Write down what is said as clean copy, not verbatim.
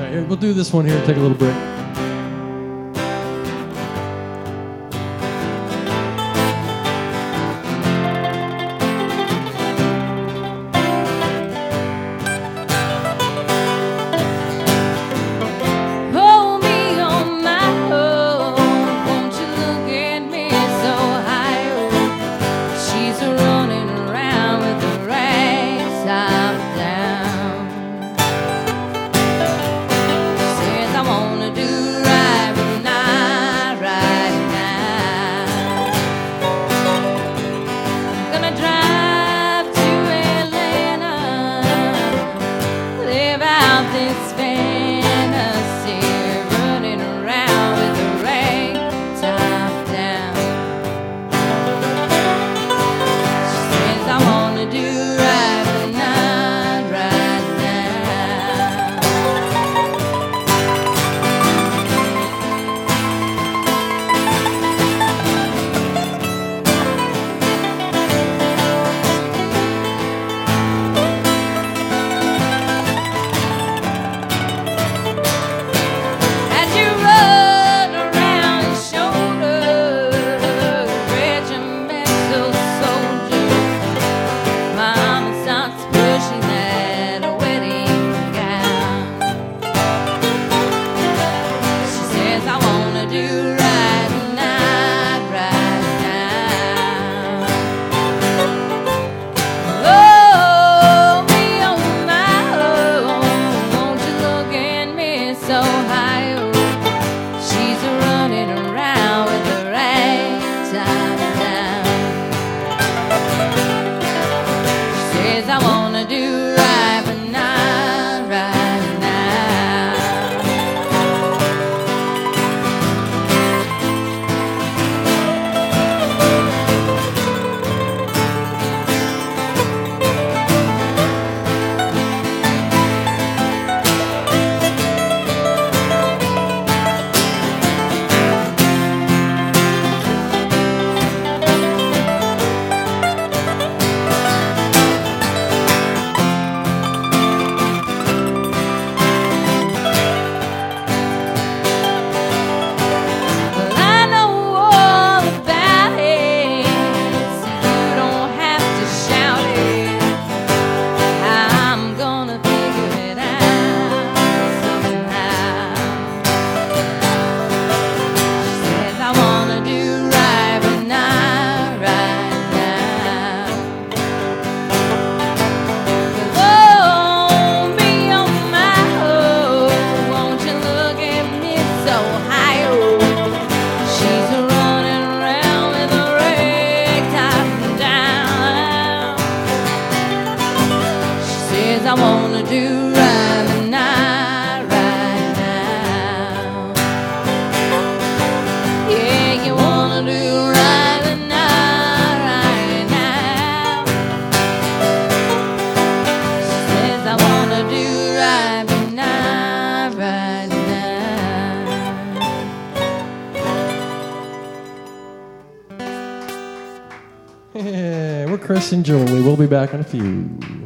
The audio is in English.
right, we'll do this one here and take a little break. I wanna do right now, right now. Yeah, you wanna do right now, right now. She says I wanna do right now, right Yeah, we're Chris and Julie. We'll be back in a few.